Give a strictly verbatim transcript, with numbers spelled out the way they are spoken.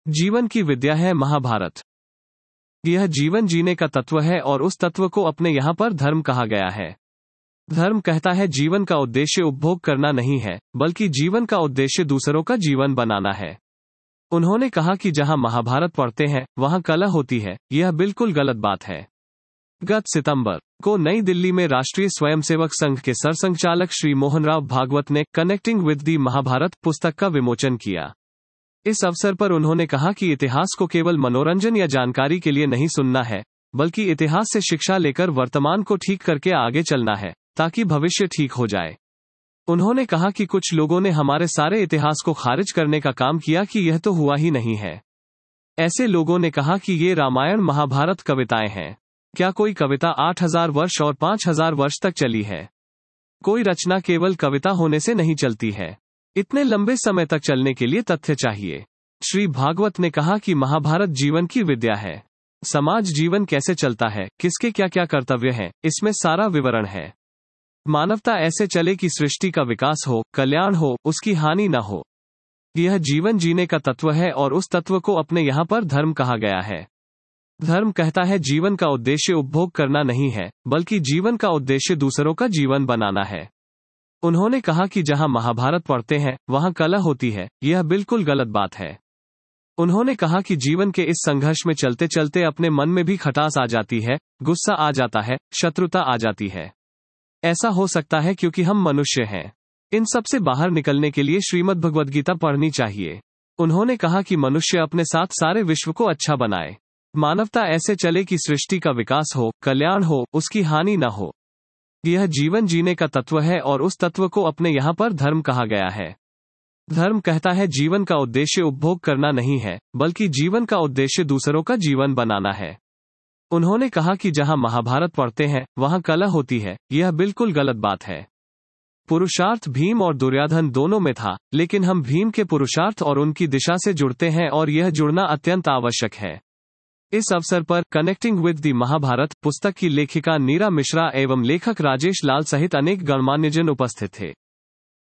जीवन की विद्या है महाभारत। यह जीवन जीने का तत्व है और उस तत्व को अपने यहाँ पर धर्म कहा गया है। धर्म कहता है जीवन का उद्देश्य उपभोग करना नहीं है, बल्कि जीवन का उद्देश्य दूसरों का जीवन बनाना है। उन्होंने कहा कि जहां महाभारत पढ़ते हैं वहां कलह होती है, यह बिल्कुल गलत बात है। गत सितंबर को नई दिल्ली में राष्ट्रीय स्वयंसेवक संघ के सरसंघचालक श्री मोहनराव भागवत ने कनेक्टिंग विद दी महाभारत पुस्तक का विमोचन किया। इस अवसर पर उन्होंने कहा कि इतिहास को केवल मनोरंजन या जानकारी के लिए नहीं सुनना है, बल्कि इतिहास से शिक्षा लेकर वर्तमान को ठीक करके आगे चलना है, ताकि भविष्य ठीक हो जाए। उन्होंने कहा कि कुछ लोगों ने हमारे सारे इतिहास को खारिज करने का काम किया कि यह तो हुआ ही नहीं है। ऐसे लोगों ने कहा कि ये रामायण महाभारत कविताएं हैं। क्या कोई कविता आठ हज़ार वर्ष और पाँच हज़ार वर्ष तक चली है? कोई रचना केवल कविता होने से नहीं चलती है। इतने लंबे समय तक चलने के लिए तथ्य चाहिए। श्री भागवत ने कहा कि महाभारत जीवन की विद्या है। समाज जीवन कैसे चलता है, किसके क्या क्या कर्तव्य हैं, इसमें सारा विवरण है। मानवता ऐसे चले कि सृष्टि का विकास हो, कल्याण हो, उसकी हानि न हो। यह जीवन जीने का तत्व है और उस तत्व को अपने यहाँ पर धर्म कहा गया है। धर्म कहता है जीवन का उद्देश्य उपभोग करना नहीं है, बल्कि जीवन का उद्देश्य दूसरों का जीवन बनाना है। उन्होंने कहा कि जहां महाभारत पढ़ते हैं वहां कलह होती है, यह बिल्कुल गलत बात है। उन्होंने कहा कि जीवन के इस संघर्ष में चलते चलते अपने मन में भी खटास आ जाती है, गुस्सा आ जाता है, शत्रुता आ जाती है। ऐसा हो सकता है क्योंकि हम मनुष्य हैं। इन सब से बाहर निकलने के लिए श्रीमद् भगवद गीता पढ़नी चाहिए। उन्होंने कहा कि मनुष्य अपने साथ सारे विश्व को अच्छा बनाए। मानवता ऐसे चले कि सृष्टि का विकास हो, कल्याण हो, उसकी हानि न हो। यह जीवन जीने का तत्व है और उस तत्व को अपने यहाँ पर धर्म कहा गया है। धर्म कहता है जीवन का उद्देश्य उपभोग करना नहीं है, बल्कि जीवन का उद्देश्य दूसरों का जीवन बनाना है। उन्होंने कहा कि जहां महाभारत पढ़ते हैं वहां कलह होती है, यह बिल्कुल गलत बात है। पुरुषार्थ भीम और दुर्योधन दोनों में था, लेकिन हम भीम के पुरुषार्थ और उनकी दिशा से जुड़ते हैं और यह जुड़ना अत्यंत आवश्यक है। इस अवसर पर कनेक्टिंग विद दी महाभारत पुस्तक की लेखिका नीरा मिश्रा एवं लेखक राजेश लाल सहित अनेक गणमान्यजन उपस्थित थे।